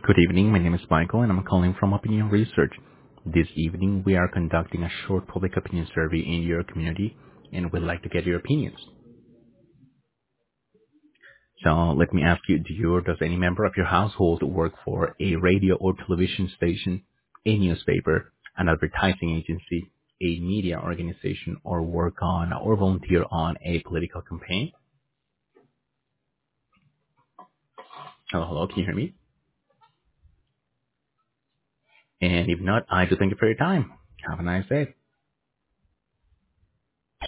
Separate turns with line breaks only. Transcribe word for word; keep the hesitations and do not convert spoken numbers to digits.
Good evening. My name is Michael, and I'm calling from Opinion Research. This evening, we are conducting a short public opinion survey in your community, and we'd like to get your opinions. So let me ask you, do you or does any member of your household work for a radio or television station, a newspaper, an advertising agency, a media organization, or work on or volunteer on a political campaign? Hello, hello, can you hear me? And if not, I do thank you for your time. Have a nice day.